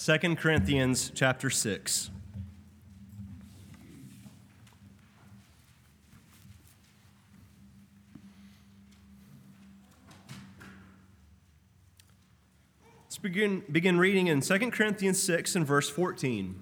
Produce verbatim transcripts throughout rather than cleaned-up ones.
Second Corinthians chapter six. Let's begin, begin reading in Second Corinthians six and verse fourteen.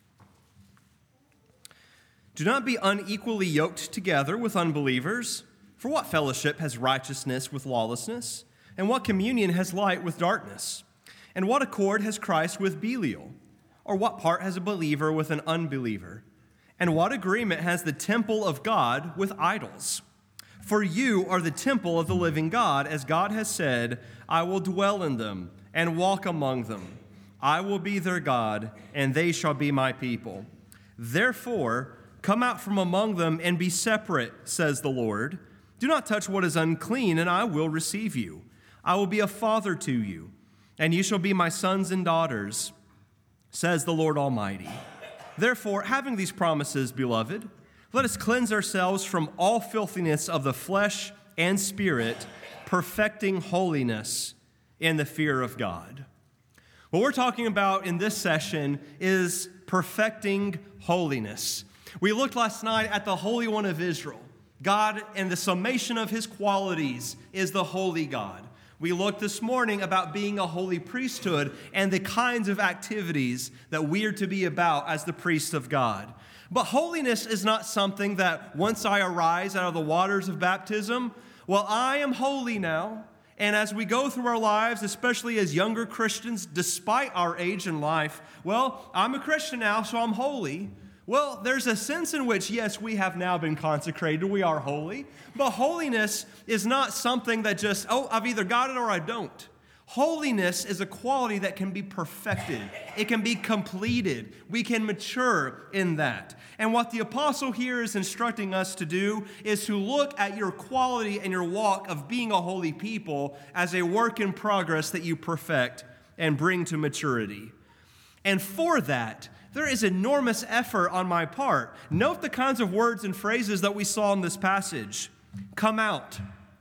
Do not be unequally yoked together with unbelievers. For what fellowship has righteousness with lawlessness? And what communion has light with darkness? And what accord has Christ with Belial? Or what part has a believer with an unbeliever? And what agreement has the temple of God with idols? For you are the temple of the living God, as God has said, I will dwell in them and walk among them. I will be their God, and they shall be my people. Therefore, come out from among them and be separate, says the Lord. Do not touch what is unclean, and I will receive you. I will be a father to you, and you shall be my sons and daughters, says the Lord Almighty. Therefore, having these promises, beloved, let us cleanse ourselves from all filthiness of the flesh and spirit, perfecting holiness in the fear of God. What we're talking about in this session is perfecting holiness. We looked last night at the Holy One of Israel. God, and the summation of his qualities, is the holy God. We looked this morning about being a holy priesthood and the kinds of activities that we are to be about as the priests of God. But holiness is not something that once I arise out of the waters of baptism, well, I am holy now. And as we go through our lives, especially as younger Christians, despite our age in life, well, I'm a Christian now, so I'm holy. Well, there's a sense in which, yes, we have now been consecrated, we are holy, but holiness is not something that just, oh, I've either got it or I don't. Holiness is a quality that can be perfected. It can be completed. We can mature in that. And what the apostle here is instructing us to do is to look at your quality and your walk of being a holy people as a work in progress that you perfect and bring to maturity. And for that, there is enormous effort on my part. Note the kinds of words and phrases that we saw in this passage. Come out.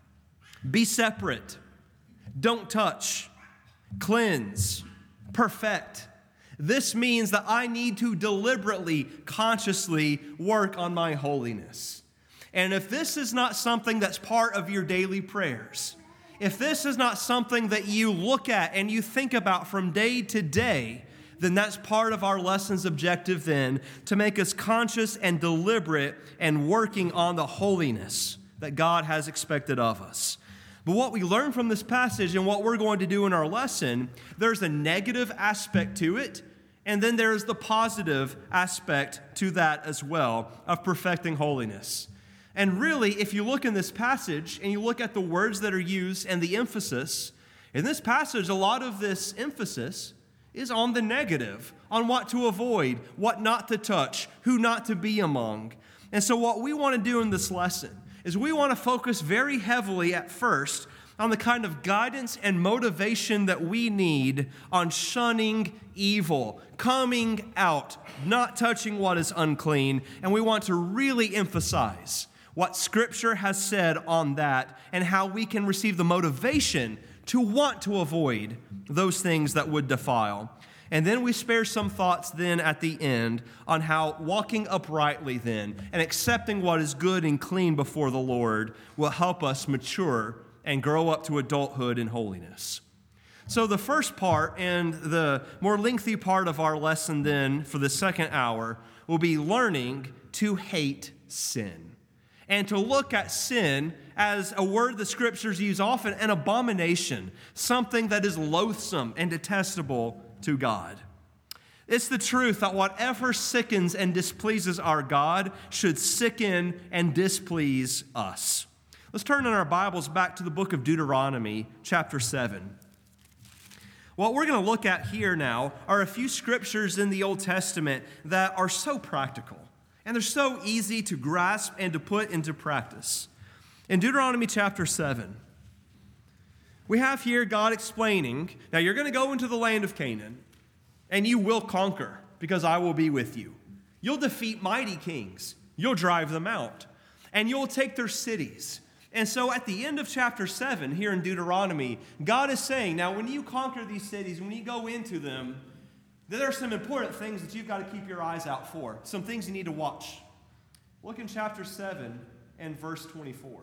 Be separate. Don't touch. Cleanse. Perfect. This means that I need to deliberately, consciously work on my holiness. And if this is not something that's part of your daily prayers, if this is not something that you look at and you think about from day to day, then that's part of our lesson's objective then, to make us conscious and deliberate and working on the holiness that God has expected of us. But what we learn from this passage and what we're going to do in our lesson, there's a negative aspect to it, and then there's the positive aspect to that as well of perfecting holiness. And really, if you look in this passage and you look at the words that are used and the emphasis, in this passage, a lot of this emphasis is on the negative, on what to avoid, what not to touch, who not to be among. And so what we want to do in this lesson is we want to focus very heavily at first on the kind of guidance and motivation that we need on shunning evil, coming out, not touching what is unclean. And we want to really emphasize what Scripture has said on that and how we can receive the motivation to want to avoid those things that would defile. And then we spare some thoughts then at the end on how walking uprightly then and accepting what is good and clean before the Lord will help us mature and grow up to adulthood in holiness. So the first part and the more lengthy part of our lesson then for the second hour will be learning to hate sin. And to look at sin as a word the Scriptures use often, an abomination, something that is loathsome and detestable to God. It's the truth that whatever sickens and displeases our God should sicken and displease us. Let's turn in our Bibles back to the book of Deuteronomy, chapter seven. What we're going to look at here now are a few scriptures in the Old Testament that are so practical. And they're so easy to grasp and to put into practice. In Deuteronomy chapter seven, we have here God explaining, now you're going to go into the land of Canaan, and you will conquer, because I will be with you. You'll defeat mighty kings. You'll drive them out. And you'll take their cities. And so at the end of chapter seven, here in Deuteronomy, God is saying, now when you conquer these cities, when you go into them, There are some important things that you've got to keep your eyes out for, some things you need to watch. Look in chapter seven and verse twenty-four.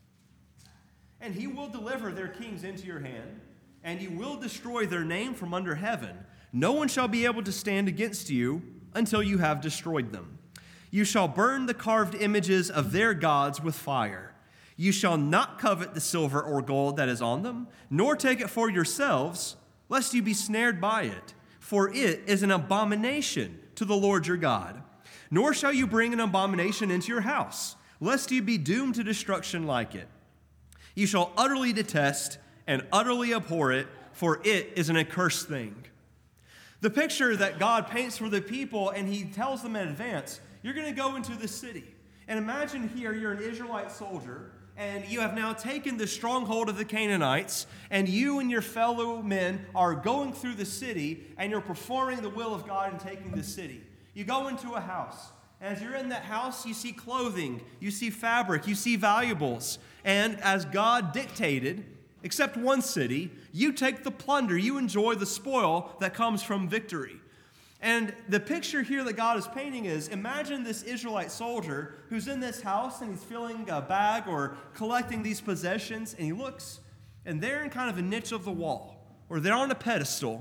And he will deliver their kings into your hand, and you will destroy their name from under heaven. No one shall be able to stand against you until you have destroyed them. You shall burn the carved images of their gods with fire. You shall not covet the silver or gold that is on them, nor take it for yourselves, lest you be snared by it. For it is an abomination to the Lord your God. Nor shall you bring an abomination into your house, lest you be doomed to destruction like it. You shall utterly detest and utterly abhor it, for it is an accursed thing. The picture that God paints for the people, and he tells them in advance, you're going to go into the city. And imagine here you're an Israelite soldier, and you have now taken the stronghold of the Canaanites, and you and your fellow men are going through the city, and you're performing the will of God and taking the city. You go into a house. As you're in that house, you see clothing, you see fabric, you see valuables. And as God dictated, except one city, you take the plunder, you enjoy the spoil that comes from victory. And the picture here that God is painting is, imagine this Israelite soldier who's in this house and he's filling a bag or collecting these possessions, and he looks, and there in kind of a niche of the wall, or there on a pedestal,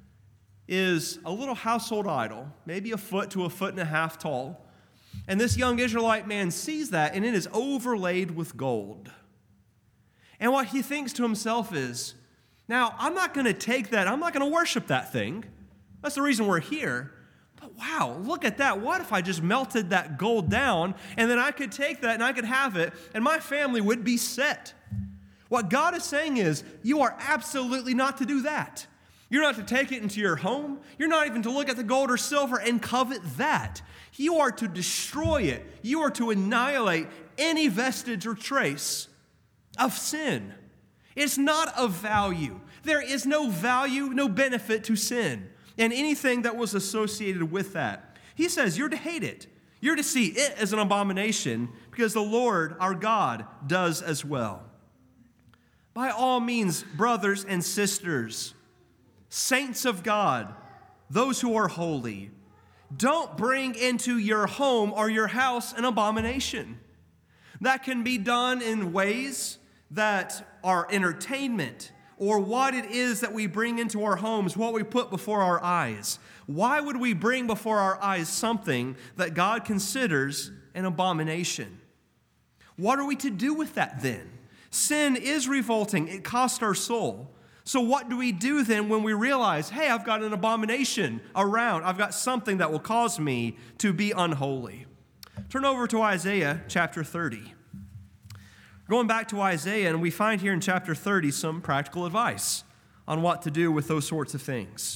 is a little household idol, maybe a foot to a foot and a half tall. And this young Israelite man sees that, and it is overlaid with gold. And what he thinks to himself is, now, I'm not going to take that, I'm not going to worship that thing. That's the reason we're here. But wow, look at that. What if I just melted that gold down, and then I could take that and I could have it, and my family would be set? What God is saying is, you are absolutely not to do that. You're not to take it into your home. You're not even to look at the gold or silver and covet that. You are to destroy it. You are to annihilate any vestige or trace of sin. It's not of value. There is no value, no benefit to sin and anything that was associated with that. He says you're to hate it. You're to see it as an abomination because the Lord, our God, does as well. By all means, brothers and sisters, saints of God, those who are holy, don't bring into your home or your house an abomination. That can be done in ways that are entertainment or what it is that we bring into our homes, what we put before our eyes. Why would we bring before our eyes something that God considers an abomination? What are we to do with that then? Sin is revolting. It costs our soul. So what do we do then when we realize, hey, I've got an abomination around. I've got something that will cause me to be unholy. Turn over to Isaiah chapter thirty. Going back to Isaiah, and we find here in chapter thirty some practical advice on what to do with those sorts of things.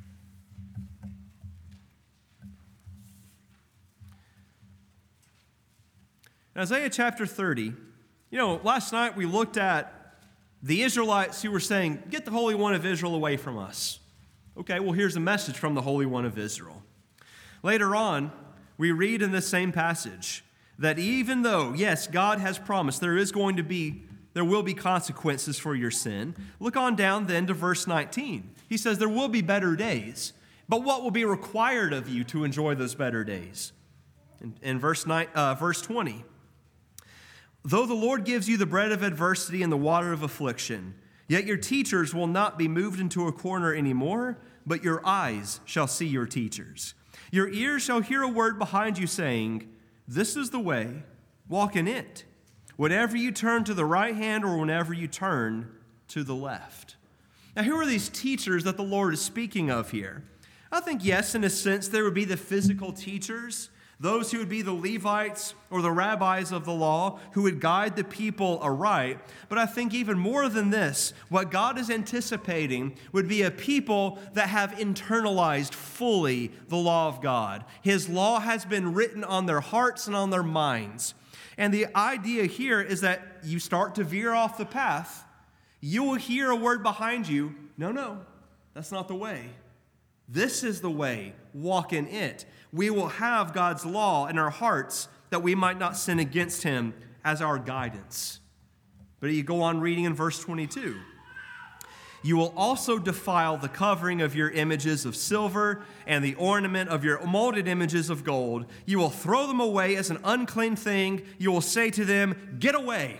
In Isaiah chapter thirty, you know, last night we looked at the Israelites who were saying, get the Holy One of Israel away from us. Okay, well, here's a message from the Holy One of Israel. Later on, we read in this same passage that even though, yes, God has promised there is going to be, there will be consequences for your sin. Look on down then to verse nineteen. He says there will be better days, but what will be required of you to enjoy those better days? In, in verse, nine, uh, verse twenty, though the Lord gives you the bread of adversity and the water of affliction, yet your teachers will not be moved into a corner anymore, but your eyes shall see your teachers. Your ears shall hear a word behind you saying, this is the way, walk in it, whenever you turn to the right hand or whenever you turn to the left. Now, who are these teachers that the Lord is speaking of here? I think, yes, in a sense, there would be the physical teachers, those who would be the Levites or the rabbis of the law who would guide the people aright. But I think even more than this, what God is anticipating would be a people that have internalized fully the law of God. His law has been written on their hearts and on their minds. And the idea here is that you start to veer off the path. You will hear a word behind you, no, no, that's not the way. This is the way, walk in it. We will have God's law in our hearts that we might not sin against him as our guidance. But you go on reading in verse twenty-two. You will also defile the covering of your images of silver and the ornament of your molded images of gold. You will throw them away as an unclean thing. You will say to them, get away.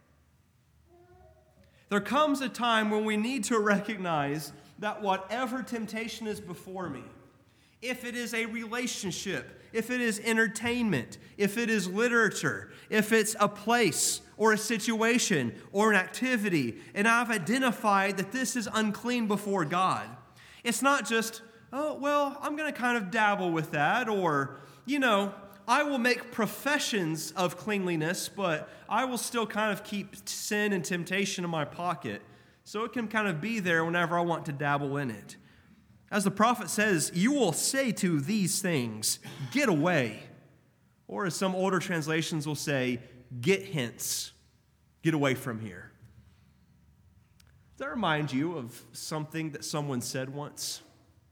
There comes a time when we need to recognize that whatever temptation is before me, if it is a relationship, if it is entertainment, if it is literature, if it's a place or a situation or an activity, and I've identified that this is unclean before God, it's not just, oh, well, I'm going to kind of dabble with that, or, you know, I will make professions of cleanliness, but I will still kind of keep sin and temptation in my pocket, so it can kind of be there whenever I want to dabble in it. As the prophet says, you will say to these things, get away. Or as some older translations will say, get hence. Get away from here. Does that remind you of something that someone said once?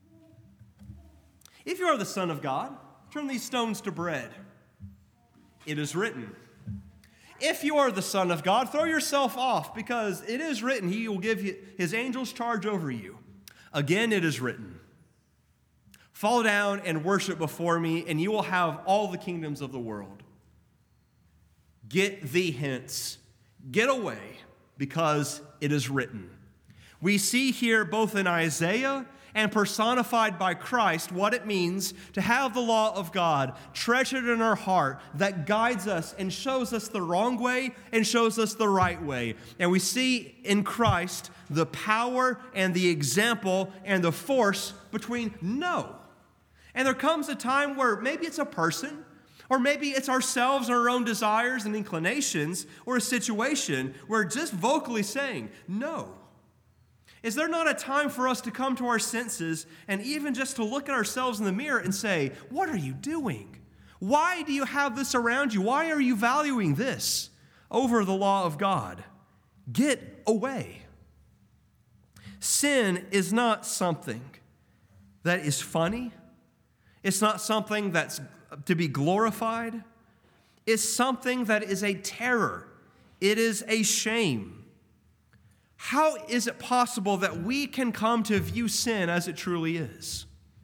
If you are the Son of God, turn these stones to bread. It is written. If you are the Son of God, throw yourself off, because it is written, he will give his angels charge over you. Again, it is written, fall down and worship before me, and you will have all the kingdoms of the world. Get thee hence. Get away, because it is written. We see here both in Isaiah and personified by Christ what it means to have the law of God treasured in our heart that guides us and shows us the wrong way and shows us the right way. And we see in Christ the power and the example and the force between no. And there comes a time where maybe it's a person, or maybe it's ourselves and our own desires and inclinations, or a situation where just vocally saying no. Is there not a time for us to come to our senses and even just to look at ourselves in the mirror and say, what are you doing? Why do you have this around you? Why are you valuing this over the law of God? Get away. Sin is not something that is funny. It's not something that's to be glorified. It's something that is a terror. It is a shame. How is it possible that we can come to view sin as it truly is?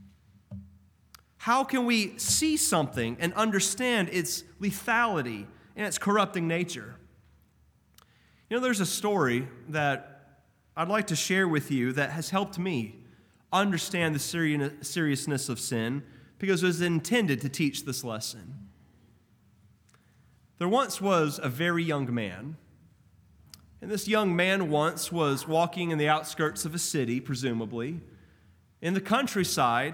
How can we see something and understand its lethality and its corrupting nature? You know, there's a story that I'd like to share with you that has helped me understand the seriousness of sin, because it was intended to teach this lesson. There once was a very young man. And this young man once was walking in the outskirts of a city, presumably, in the countryside,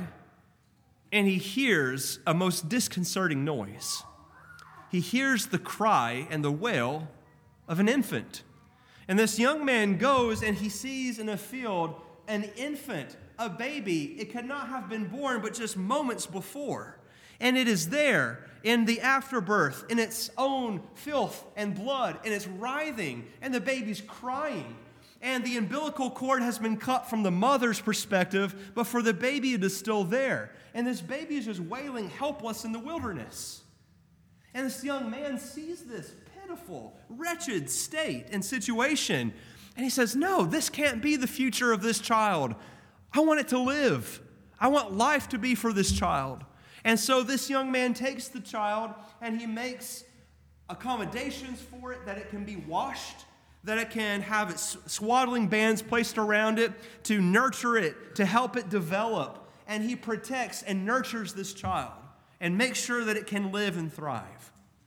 and he hears a most disconcerting noise. He hears the cry and the wail of an infant. And this young man goes and he sees in a field an infant, a baby. It could not have been born but just moments before. And it is there in the afterbirth, in its own filth and blood, and it's writhing, and the baby's crying. And the umbilical cord has been cut from the mother's perspective, but for the baby it is still there. And this baby is just wailing helpless in the wilderness. And this young man sees this pitiful, wretched state and situation, and he says, no, this can't be the future of this child. I want it to live. I want life to be for this child. And so this young man takes the child and he makes accommodations for it, that it can be washed, that it can have its swaddling bands placed around it to nurture it, to help it develop. And he protects and nurtures this child and makes sure that it can live and thrive.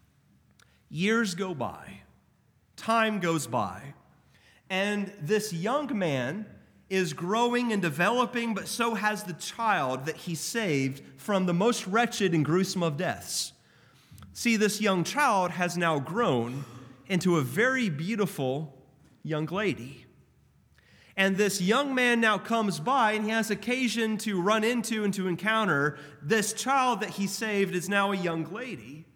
Years go by. Time goes by. And this young man is growing and developing, but so has the child that he saved from the most wretched and gruesome of deaths. See, this young child has now grown into a very beautiful young lady. And this young man now comes by and he has occasion to run into and to encounter this child that he saved is now a young lady.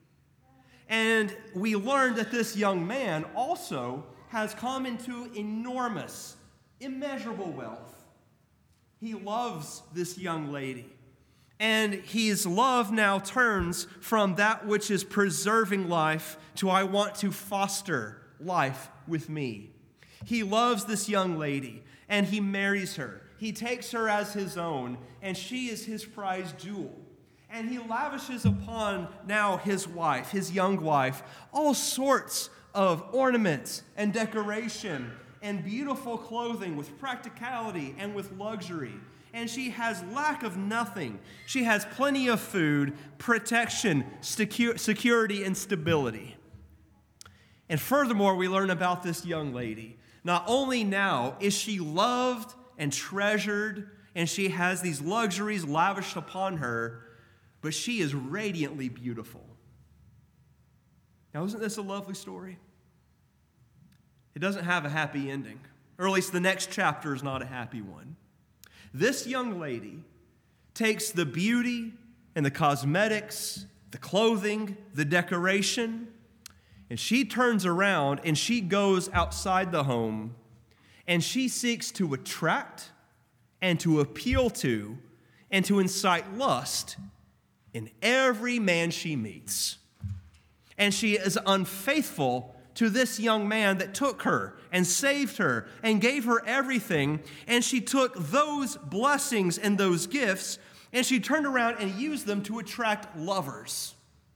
And we learned that this young man also has come into enormous, immeasurable wealth. He loves this young lady. And his love now turns from that which is preserving life to I want to foster life with me. He loves this young lady. and he marries her. He takes her as his own, and she is his prized jewel. And he lavishes upon now his wife, his young wife, all sorts of ornaments and decoration and beautiful clothing with practicality and with luxury. And she has lack of nothing. She has plenty of food, protection, secu- security, and stability. And furthermore, we learn about this young lady. Not only now is she loved and treasured, and she has these luxuries lavished upon her, but she is radiantly beautiful. Now, isn't this a lovely story? It doesn't have a happy ending, or at least the next chapter is not a happy one. This young lady takes the beauty and the cosmetics, the clothing, the decoration, and she turns around and she goes outside the home and she seeks to attract and to appeal to and to incite lust in every man she meets. And she is unfaithful to this young man that took her and saved her and gave her everything. And she took those blessings and those gifts and she turned around and used them to attract lovers.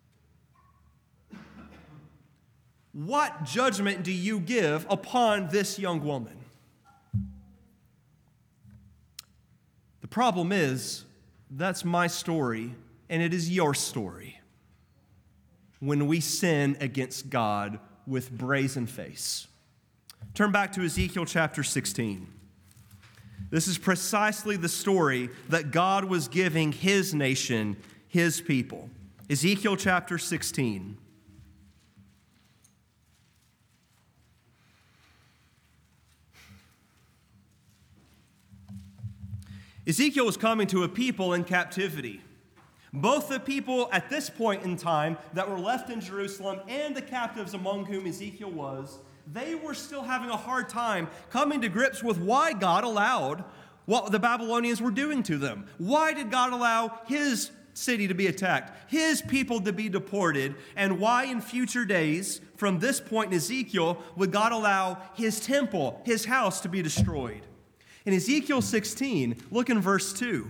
What judgment do you give upon this young woman? The problem is, that's my story, and it is your story. When we sin against God with brazen face. Turn back to Ezekiel chapter sixteen. This is precisely the story that God was giving his nation, his people. Ezekiel chapter sixteen. Ezekiel was coming to a people in captivity. Both the people at this point in time that were left in Jerusalem and the captives among whom Ezekiel was, they were still having a hard time coming to grips with why God allowed what the Babylonians were doing to them. Why did God allow his city to be attacked, his people to be deported, and why in future days, from this point in Ezekiel, would God allow his temple, his house, to be destroyed? In Ezekiel sixteen, look in verse two.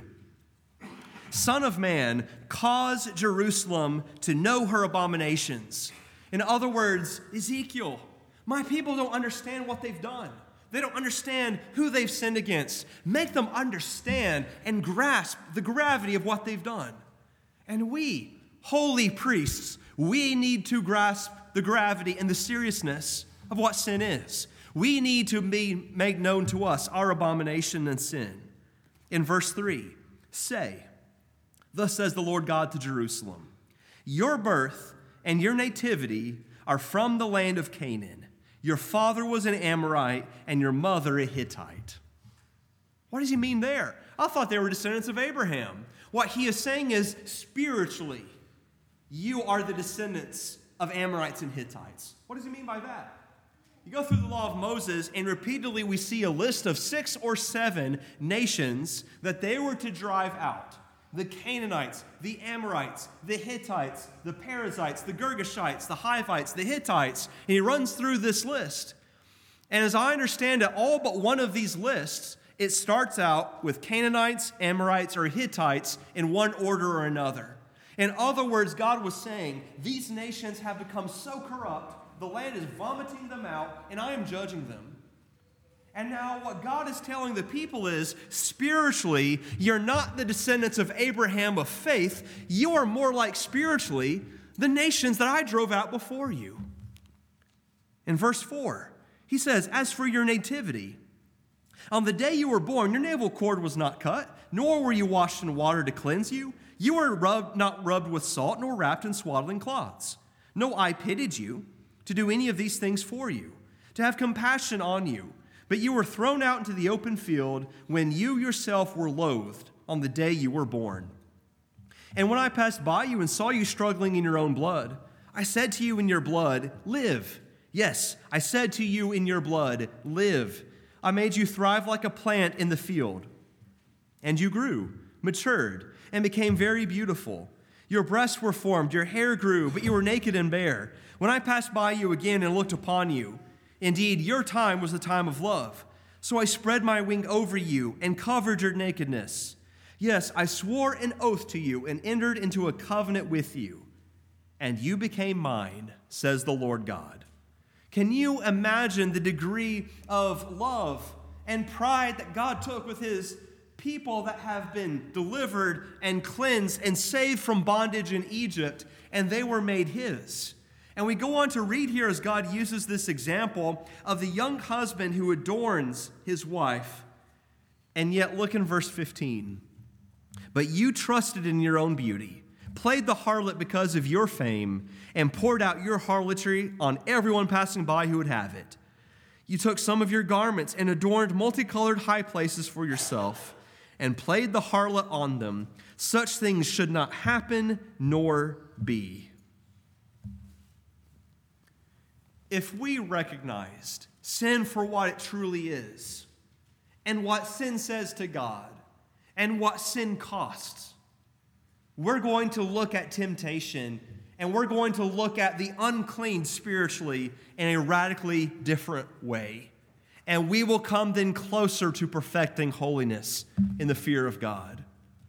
Son of man, cause Jerusalem to know her abominations. In other words, Ezekiel, my people don't understand what they've done. They don't understand who they've sinned against. Make them understand and grasp the gravity of what they've done. And we, holy priests, we need to grasp the gravity and the seriousness of what sin is. We need to be make known to us our abomination and sin. In verse three, say, thus says the Lord God to Jerusalem, your birth and your nativity are from the land of Canaan. Your father was an Amorite and your mother a Hittite. What does he mean there? I thought they were descendants of Abraham. What he is saying is, spiritually, you are the descendants of Amorites and Hittites. What does he mean by that? You go through the law of Moses, and repeatedly we see a list of six or seven nations that they were to drive out. The Canaanites, the Amorites, the Hittites, the Perizzites, the Girgashites, the Hivites, the Hittites. And he runs through this list. And as I understand it, all but one of these lists, it starts out with Canaanites, Amorites, or Hittites in one order or another. In other words, God was saying, these nations have become so corrupt, the land is vomiting them out, and I am judging them. And now what God is telling the people is, spiritually, you're not the descendants of Abraham of faith. You are more like, spiritually, the nations that I drove out before you. In verse four, he says, as for your nativity, on the day you were born, your navel cord was not cut, nor were you washed in water to cleanse you. You were rubbed, not rubbed with salt, nor wrapped in swaddling cloths. No eye pitied you to do any of these things for you, to have compassion on you. But you were thrown out into the open field when you yourself were loathed on the day you were born. And when I passed by you and saw you struggling in your own blood, I said to you in your blood, live. Yes, I said to you in your blood, live. I made you thrive like a plant in the field. And you grew, matured, and became very beautiful. Your breasts were formed, your hair grew, but you were naked and bare. When I passed by you again and looked upon you, indeed, your time was the time of love. So I spread my wing over you and covered your nakedness. Yes, I swore an oath to you and entered into a covenant with you. And you became mine, says the Lord God. Can you imagine the degree of love and pride that God took with his people that have been delivered and cleansed and saved from bondage in Egypt, and they were made his? And we go on to read here as God uses this example of the young husband who adorns his wife. And yet look in verse fifteen. But you trusted in your own beauty, played the harlot because of your fame, and poured out your harlotry on everyone passing by who would have it. You took some of your garments and adorned multicolored high places for yourself, and played the harlot on them. Such things should not happen nor be. If we recognized sin for what it truly is, and what sin says to God, and what sin costs, we're going to look at temptation, and we're going to look at the unclean spiritually in a radically different way. And we will come then closer to perfecting holiness in the fear of God.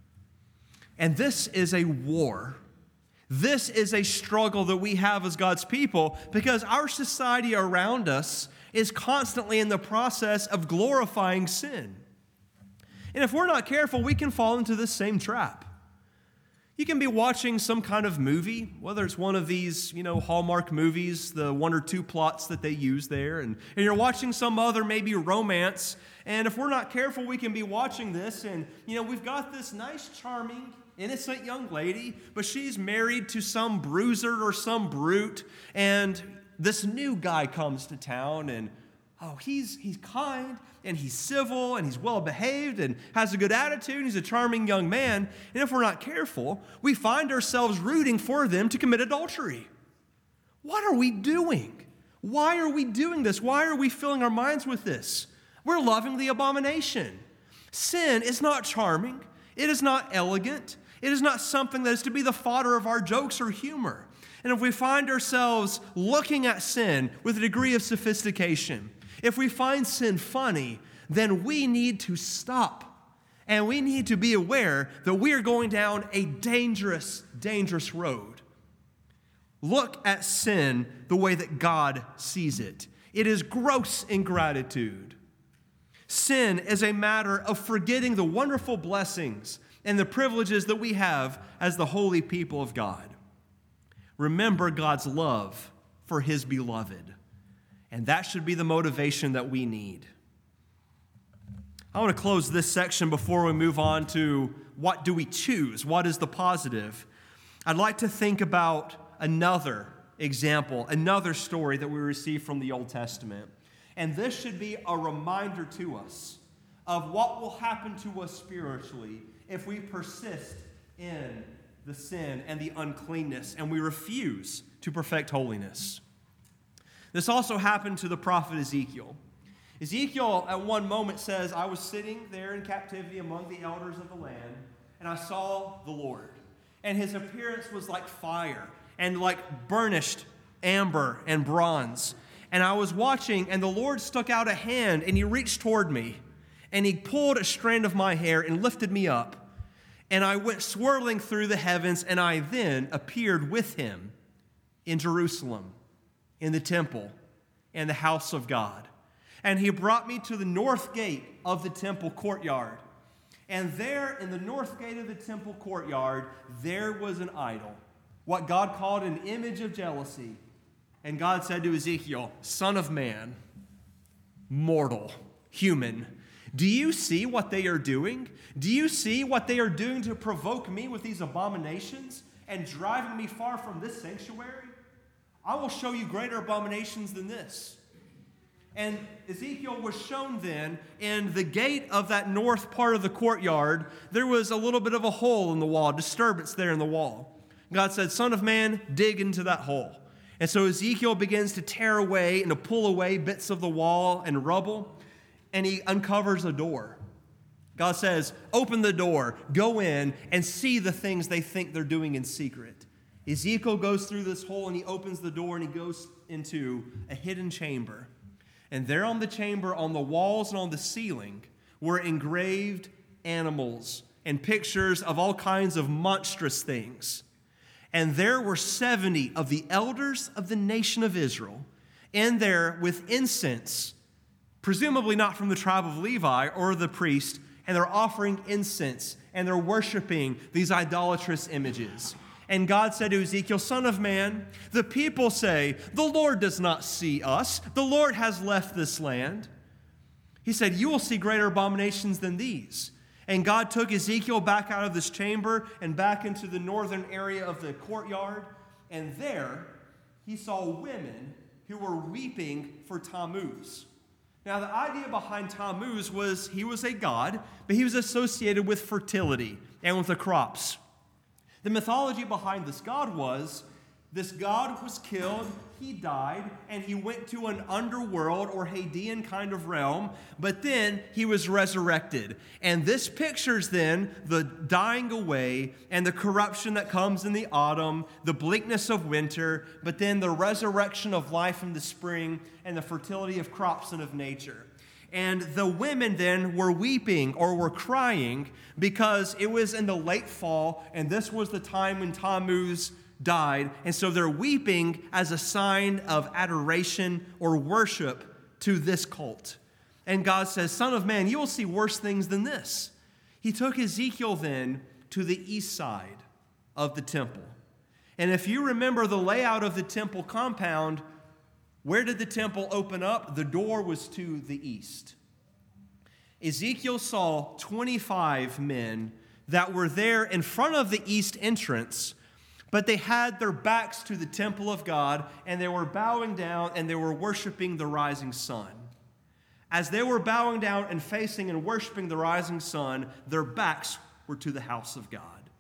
And this is a war. This is a struggle that we have as God's people because our society around us is constantly in the process of glorifying sin. And if we're not careful, we can fall into this same trap. You can be watching some kind of movie, whether it's one of these, you know, Hallmark movies, the one or two plots that they use there, and, and you're watching some other maybe romance, and if we're not careful, we can be watching this, and, you know, we've got this nice, charming, innocent young lady, but she's married to some bruiser or some brute, and this new guy comes to town, and oh, he's he's kind, and he's civil, and he's well-behaved, and has a good attitude, and he's a charming young man, and if we're not careful, we find ourselves rooting for them to commit adultery. What are we doing? Why are we doing this? Why are we filling our minds with this? We're loving the abomination. Sin is not charming. It is not elegant. It is not something that is to be the fodder of our jokes or humor. And if we find ourselves looking at sin with a degree of sophistication, if we find sin funny, then we need to stop. And we need to be aware that we are going down a dangerous, dangerous road. Look at sin the way that God sees it. It is gross ingratitude. Sin is a matter of forgetting the wonderful blessings and the privileges that we have as the holy people of God. Remember God's love for his beloved. And that should be the motivation that we need. I want to close this section before we move on to what do we choose? What is the positive? I'd like to think about another example, another story that we receive from the Old Testament. And this should be a reminder to us of what will happen to us spiritually if we persist in the sin and the uncleanness and we refuse to perfect holiness. This also happened to the prophet Ezekiel. Ezekiel at one moment says, I was sitting there in captivity among the elders of the land, and I saw the Lord. And his appearance was like fire and like burnished amber and bronze. And I was watching, and the Lord stuck out a hand, and he reached toward me, and he pulled a strand of my hair and lifted me up. And I went swirling through the heavens, and I then appeared with him in Jerusalem, in the temple, in the house of God. And he brought me to the north gate of the temple courtyard. And there, in the north gate of the temple courtyard, there was an idol, what God called an image of jealousy. And God said to Ezekiel, Son of man, mortal, human, do you see what they are doing? Do you see what they are doing to provoke me with these abominations and driving me far from this sanctuary? I will show you greater abominations than this. And Ezekiel was shown then in the gate of that north part of the courtyard, there was a little bit of a hole in the wall, a disturbance there in the wall. God said, Son of man, dig into that hole. And so Ezekiel begins to tear away and to pull away bits of the wall and rubble, and he uncovers a door. God says, open the door, go in, and see the things they think they're doing in secret. Ezekiel goes through this hole, and he opens the door, and he goes into a hidden chamber. And there on the chamber, on the walls and on the ceiling, were engraved animals and pictures of all kinds of monstrous things. And there were seventy of the elders of the nation of Israel in there with incense, presumably not from the tribe of Levi or the priest, and they're offering incense, and they're worshiping these idolatrous images. And God said to Ezekiel, "Son of man, the people say, 'The Lord does not see us. The Lord has left this land.' He said, 'You will see greater abominations than these.' And God took Ezekiel back out of this chamber and back into the northern area of the courtyard. And there he saw women who were weeping for Tammuz." Now, the idea behind Tammuz was he was a god, but he was associated with fertility and with the crops. The mythology behind this god was this god was killed, he died, and he went to an underworld or Hadean kind of realm, but then he was resurrected. And this pictures then the dying away and the corruption that comes in the autumn, the bleakness of winter, but then the resurrection of life in the spring and the fertility of crops and of nature. And the women then were weeping or were crying because it was in the late fall, and this was the time when Tammuz died. And so they're weeping as a sign of adoration or worship to this cult. And God says, "Son of man, you will see worse things than this." He took Ezekiel then to the east side of the temple. And if you remember the layout of the temple compound, where did the temple open up? The door was to the east. Ezekiel saw twenty-five men that were there in front of the east entrance, but they had their backs to the temple of God, and they were bowing down, and they were worshiping the rising sun. As they were bowing down and facing and worshiping the rising sun, their backs were to the house of God.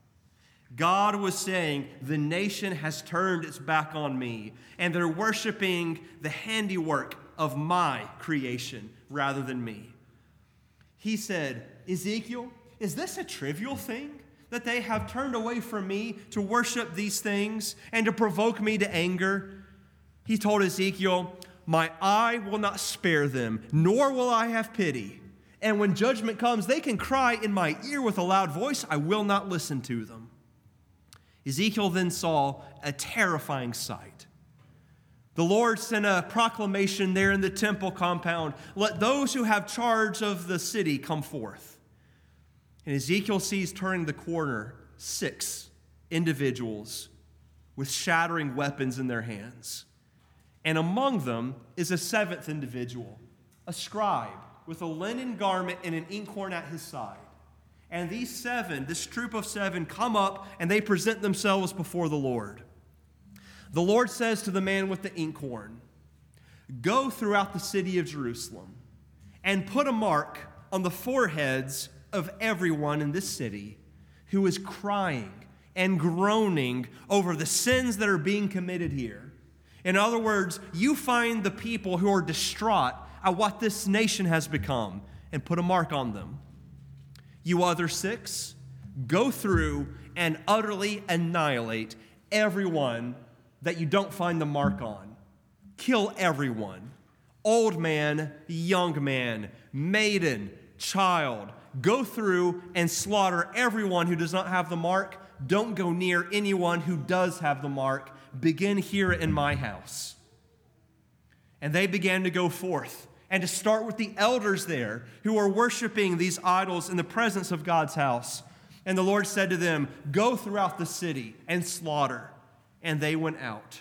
God was saying, the nation has turned its back on me, and they're worshiping the handiwork of my creation rather than me. He said, "Ezekiel, is this a trivial thing? That they have turned away from me to worship these things and to provoke me to anger?" He told Ezekiel, "My eye will not spare them, nor will I have pity. And when judgment comes, they can cry in my ear with a loud voice. I will not listen to them." Ezekiel then saw a terrifying sight. The Lord sent a proclamation there in the temple compound, "Let those who have charge of the city come forth." And Ezekiel sees turning the corner six individuals with shattering weapons in their hands. And among them is a seventh individual, a scribe with a linen garment and an inkhorn at his side. And these seven, this troop of seven, come up and they present themselves before the Lord. The Lord says to the man with the inkhorn, "Go throughout the city of Jerusalem and put a mark on the foreheads of everyone in this city who is crying and groaning over the sins that are being committed here." In other words, you find the people who are distraught at what this nation has become and put a mark on them. You other six, go through and utterly annihilate everyone that you don't find the mark on. Kill everyone. Old man, young man, maiden, child. Go through and slaughter everyone who does not have the mark. Don't go near anyone who does have the mark. Begin here in my house. And they began to go forth and to start with the elders there who are worshiping these idols in the presence of God's house. And the Lord said to them, "Go throughout the city and slaughter." And they went out.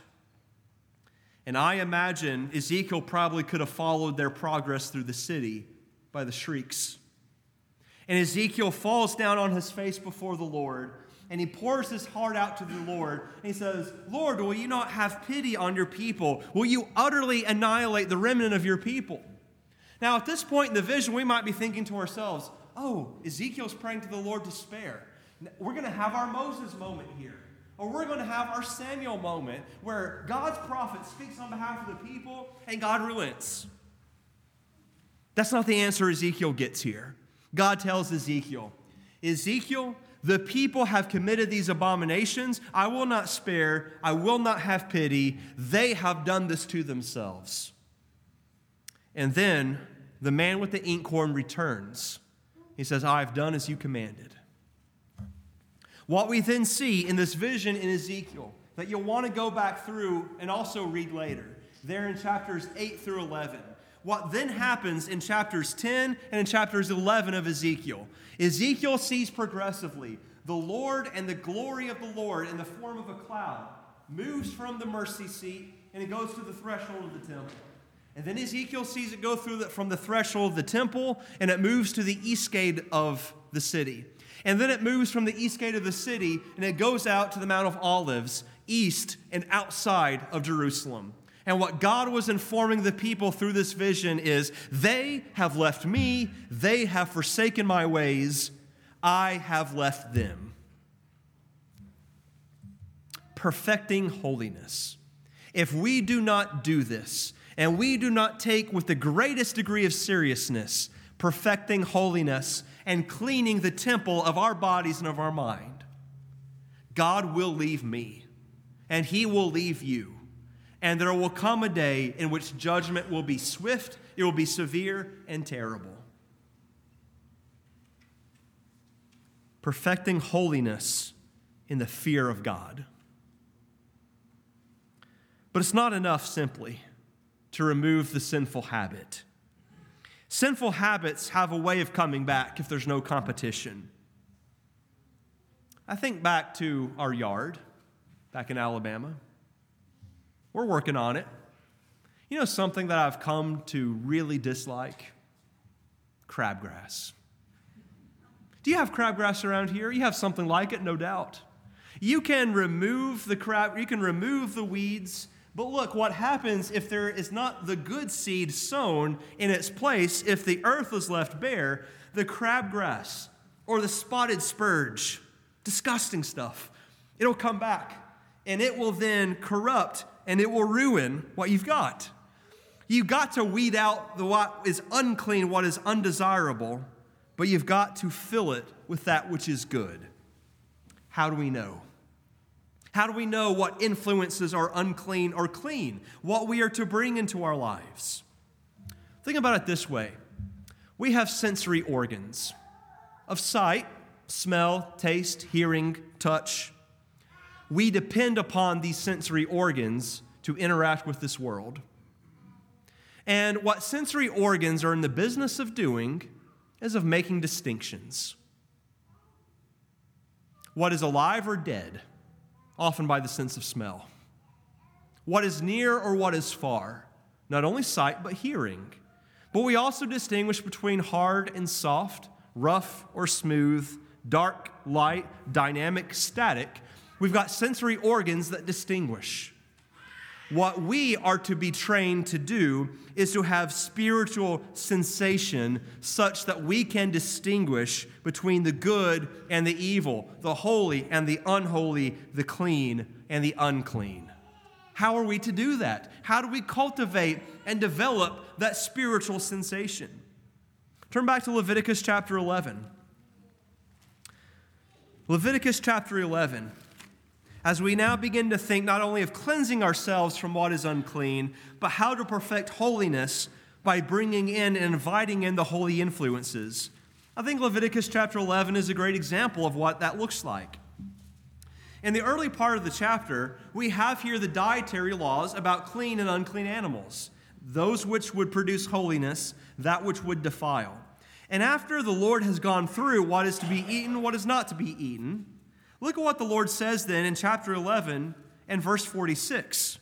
And I imagine Ezekiel probably could have followed their progress through the city by the shrieks. And Ezekiel falls down on his face before the Lord, and he pours his heart out to the Lord, and he says, "Lord, will you not have pity on your people? Will you utterly annihilate the remnant of your people?" Now, at this point in the vision, we might be thinking to ourselves, "Oh, Ezekiel's praying to the Lord to spare. We're going to have our Moses moment here. Or we're going to have our Samuel moment where God's prophet speaks on behalf of the people and God relents." That's not the answer Ezekiel gets here. God tells Ezekiel, "Ezekiel, the people have committed these abominations. I will not spare. I will not have pity. They have done this to themselves." And then the man with the inkhorn returns. He says, I have done as you commanded. What we then see in this vision in Ezekiel, that you'll want to go back through and also read later, there in chapters eight through eleven. What then happens in chapters ten and in chapters eleven of Ezekiel, Ezekiel sees progressively the Lord and the glory of the Lord in the form of a cloud moves from the mercy seat and it goes to the threshold of the temple. And then Ezekiel sees it go through the, from the threshold of the temple and it moves to the east gate of the city. And then it moves from the east gate of the city and it goes out to the Mount of Olives, east and outside of Jerusalem. And what God was informing the people through this vision is, they have left me, they have forsaken my ways, I have left them. Perfecting holiness. If we do not do this, and we do not take with the greatest degree of seriousness, perfecting holiness and cleaning the temple of our bodies and of our mind, God will leave me, and he will leave you. And there will come a day in which judgment will be swift, it will be severe and terrible. Perfecting holiness in the fear of God. But it's not enough simply to remove the sinful habit. Sinful habits have a way of coming back if there's no competition. I think back to our yard back in Alabama. We're working on it. You know something that I've come to really dislike? Crabgrass. Do you have crabgrass around here? You have something like it, no doubt. You can remove the crab, you can remove the weeds, but look, what happens if there is not the good seed sown in its place, if the earth is left bare, the crabgrass or the spotted spurge, disgusting stuff, it'll come back and it will then corrupt and it will ruin what you've got. You've got to weed out the what is unclean, what is undesirable, but you've got to fill it with that which is good. How do we know? How do we know what influences are unclean or clean? What we are to bring into our lives? Think about it this way. We have sensory organs of sight, smell, taste, hearing, touch. We depend upon these sensory organs to interact with this world. And what sensory organs are in the business of doing is of making distinctions. What is alive or dead, often by the sense of smell. What is near or what is far, not only sight but hearing. But we also distinguish between hard and soft, rough or smooth, dark, light, dynamic, static. We've got sensory organs that distinguish. What we are to be trained to do is to have spiritual sensation such that we can distinguish between the good and the evil, the holy and the unholy, the clean and the unclean. How are we to do that? How do we cultivate and develop that spiritual sensation? Turn back to Leviticus chapter eleven. Leviticus chapter eleven. As we now begin to think not only of cleansing ourselves from what is unclean, but how to perfect holiness by bringing in and inviting in the holy influences. I think Leviticus chapter eleven is a great example of what that looks like. In the early part of the chapter, we have here the dietary laws about clean and unclean animals, those which would produce holiness, that which would defile. And after the Lord has gone through what is to be eaten, what is not to be eaten, look at what the Lord says then in chapter eleven and verse forty-six.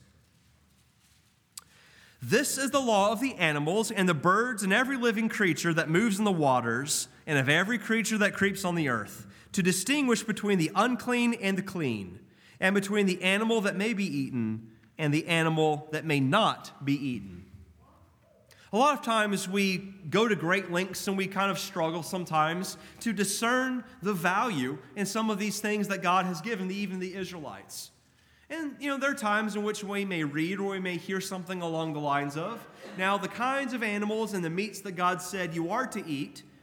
This is the law of the animals and the birds and every living creature that moves in the waters and of every creature that creeps on the earth, to distinguish between the unclean and the clean, and between the animal that may be eaten and the animal that may not be eaten. A lot of times we go to great lengths and we kind of struggle sometimes to discern the value in some of these things that God has given even the Israelites. And, you know, there are times in which we may read or we may hear something along the lines of, now the kinds of animals and the meats that God said you are to eat,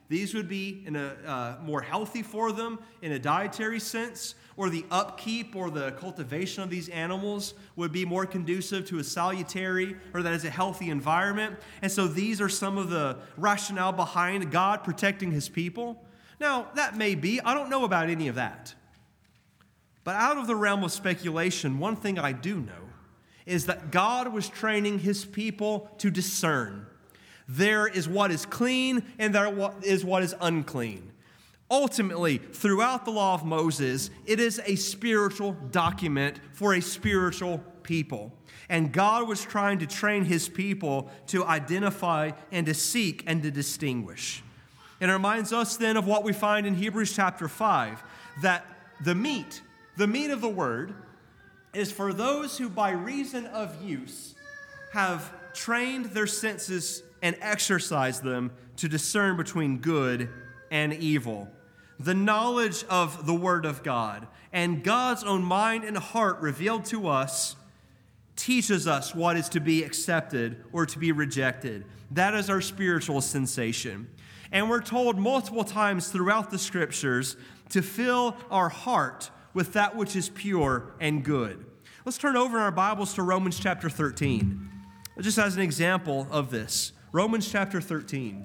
These would be in a uh, more healthy for them in a dietary sense, or the upkeep or the cultivation of these animals would be more conducive to a salutary or that is a healthy environment. And so these are some of the rationale behind God protecting his people. Now, that may be. I don't know about any of that. But out of the realm of speculation, one thing I do know is that God was training his people to discern. There is what is clean and there is what is unclean. Ultimately, throughout the law of Moses, it is a spiritual document for a spiritual people. And God was trying to train his people to identify and to seek and to distinguish. It reminds us then of what we find in Hebrews chapter five, that the meat, the meat of the word, is for those who by reason of use have trained their senses and exercised them to discern between good and evil. The knowledge of the Word of God and God's own mind and heart revealed to us teaches us what is to be accepted or to be rejected. That is our spiritual sensation. And we're told multiple times throughout the Scriptures to fill our heart with that which is pure and good. Let's turn over in our Bibles to Romans chapter thirteen. Just as an example of this. Romans chapter thirteen.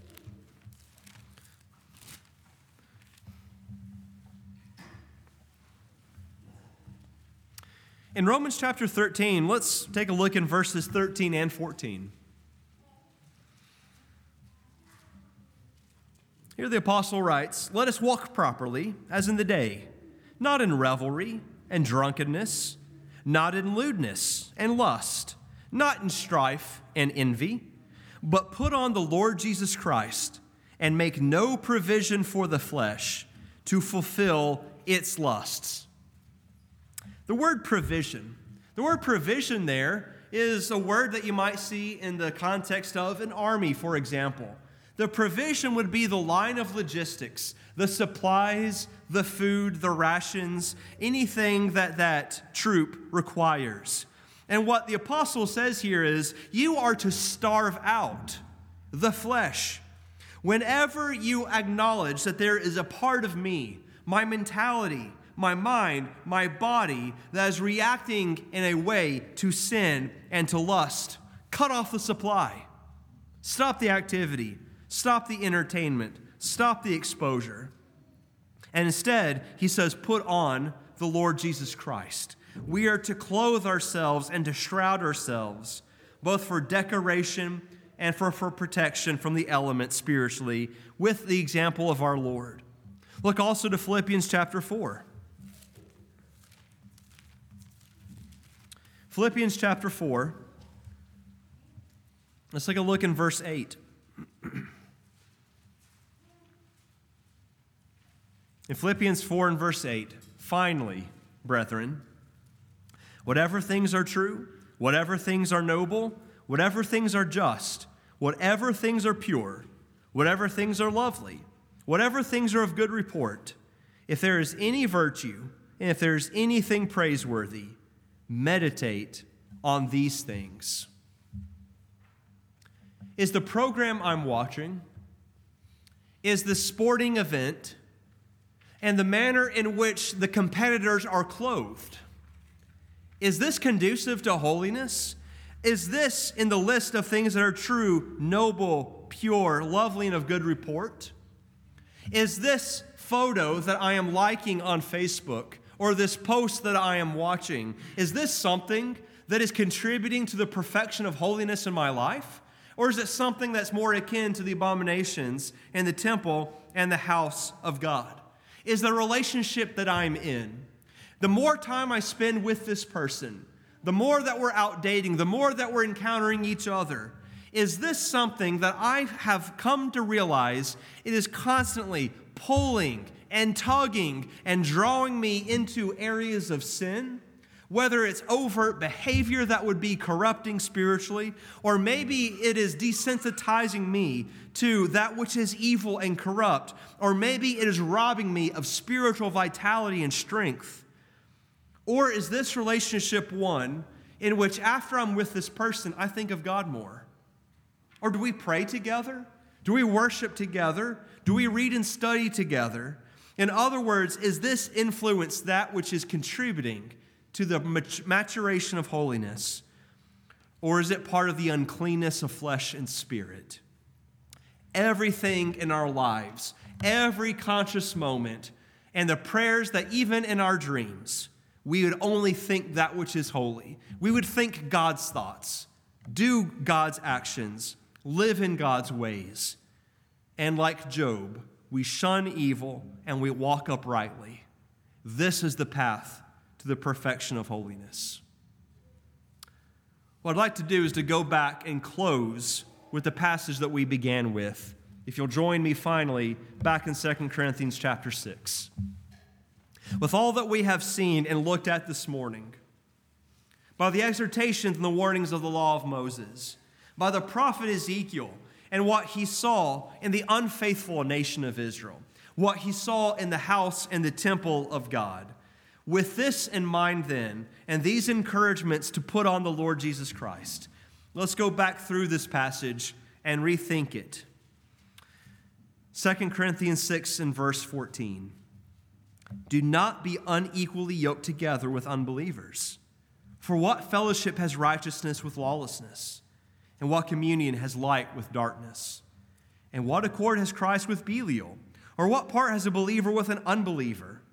In Romans chapter thirteen, let's take a look in verses thirteen and fourteen. Here the apostle writes, "Let us walk properly, as in the day, not in revelry and drunkenness, not in lewdness and lust, not in strife and envy, but put on the Lord Jesus Christ and make no provision for the flesh to fulfill its lusts." The word provision, the word provision there is a word that you might see in the context of an army, for example. The provision would be the line of logistics, the supplies, the food, the rations, anything that that troop requires. And what the apostle says here is, you are to starve out the flesh. Whenever you acknowledge that there is a part of me, my mentality, my mind, my body, that is reacting in a way to sin and to lust, cut off the supply. Stop the activity. Stop the entertainment. Stop the exposure. And instead, he says, put on the Lord Jesus Christ. We are to clothe ourselves and to shroud ourselves, both for decoration and for, for protection from the elements spiritually, with the example of our Lord. Look also to Philippians chapter four. Philippians chapter four. Let's take a look in verse eight. In Philippians four and verse eight, finally, brethren, whatever things are true, whatever things are noble, whatever things are just, whatever things are pure, whatever things are lovely, whatever things are of good report, if there is any virtue, and if there is anything praiseworthy, meditate on these things. Is the program I'm watching, is the sporting event, and the manner in which the competitors are clothed, is this conducive to holiness? Is this in the list of things that are true, noble, pure, lovely, and of good report? Is this photo that I am liking on Facebook or this post that I am watching, is this something that is contributing to the perfection of holiness in my life? Or is it something that's more akin to the abominations in the temple and the house of God? Is the relationship that I'm in, the more time I spend with this person, the more that we're out dating, the more that we're encountering each other, is this something that I have come to realize it is constantly pulling and tugging and drawing me into areas of sin? Whether it's overt behavior that would be corrupting spiritually, or maybe it is desensitizing me to that which is evil and corrupt, or maybe it is robbing me of spiritual vitality and strength. Or is this relationship one in which after I'm with this person, I think of God more? Or do we pray together? Do we worship together? Do we read and study together? In other words, is this influence that which is contributing to the maturation of holiness? Or is it part of the uncleanness of flesh and spirit? Everything in our lives, every conscious moment, and the prayers that even in our dreams, we would only think that which is holy. We would think God's thoughts, do God's actions, live in God's ways. And like Job, we shun evil and we walk uprightly. This is the path to the perfection of holiness. What I'd like to do is to go back and close with the passage that we began with. If you'll join me finally back in Second Corinthians chapter six. With all that we have seen and looked at this morning, by the exhortations and the warnings of the law of Moses, by the prophet Ezekiel and what he saw in the unfaithful nation of Israel, what he saw in the house and the temple of God. With this in mind then, and these encouragements to put on the Lord Jesus Christ, let's go back through this passage and rethink it. Second Corinthians six and verse fourteen. Do not be unequally yoked together with unbelievers. For what fellowship has righteousness with lawlessness? And what communion has light with darkness? And what accord has Christ with Belial? Or what part has a believer with an unbeliever?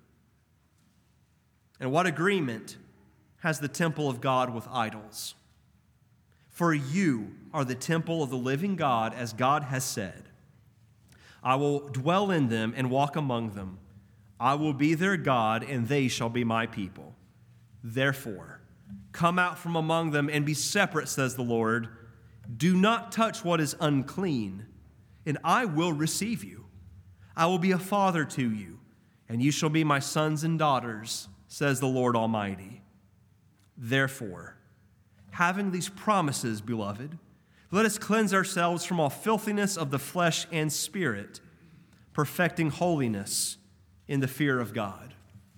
And what agreement has the temple of God with idols? For you are the temple of the living God, as God has said, I will dwell in them and walk among them. I will be their God, and they shall be my people. Therefore, come out from among them and be separate, says the Lord. Do not touch what is unclean, and I will receive you. I will be a father to you, and you shall be my sons and daughters, says the Lord Almighty. Therefore, having these promises, beloved, let us cleanse ourselves from all filthiness of the flesh and spirit, perfecting holiness in the fear of God.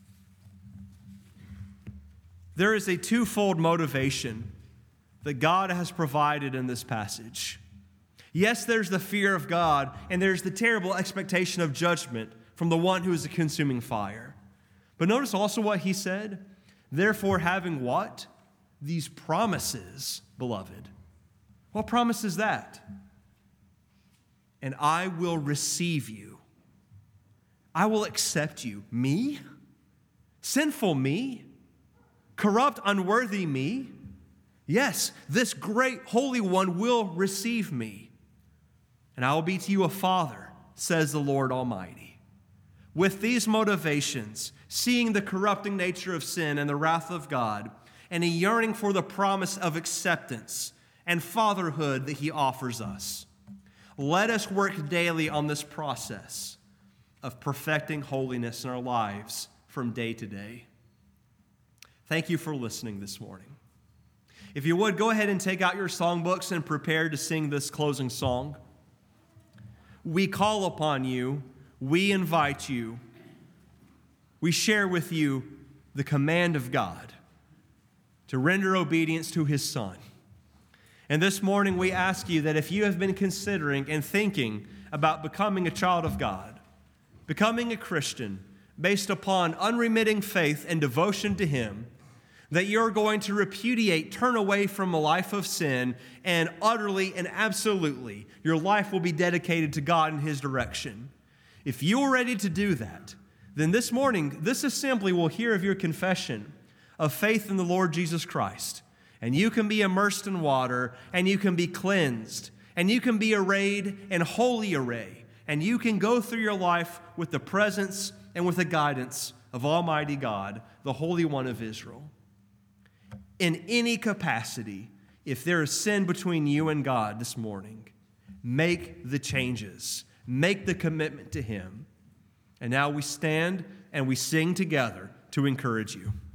There is a twofold motivation that God has provided in this passage. Yes, there's the fear of God, and there's the terrible expectation of judgment from the one who is a consuming fire. But notice also what he said. Therefore, having what? These promises, beloved. What promise is that? And I will receive you. I will accept you. Me? Sinful me? Corrupt, unworthy me? Yes, this great Holy One will receive me. And I will be to you a father, says the Lord Almighty. With these motivations, seeing the corrupting nature of sin and the wrath of God, and a yearning for the promise of acceptance and fatherhood that he offers us, let us work daily on this process of perfecting holiness in our lives from day to day. Thank you for listening this morning. If you would, go ahead and take out your songbooks and prepare to sing this closing song. We call upon you, we invite you, we share with you the command of God to render obedience to his Son. And this morning we ask you that if you have been considering and thinking about becoming a child of God, becoming a Christian based upon unremitting faith and devotion to him, that you're going to repudiate, turn away from a life of sin, and utterly and absolutely your life will be dedicated to God in his direction. If you're ready to do that, then this morning, this assembly will hear of your confession of faith in the Lord Jesus Christ. And you can be immersed in water, and you can be cleansed, and you can be arrayed in holy array, and you can go through your life with the presence and with the guidance of Almighty God, the Holy One of Israel. In any capacity, if there is sin between you and God this morning, make the changes. Make the commitment to him. And now we stand and we sing together to encourage you.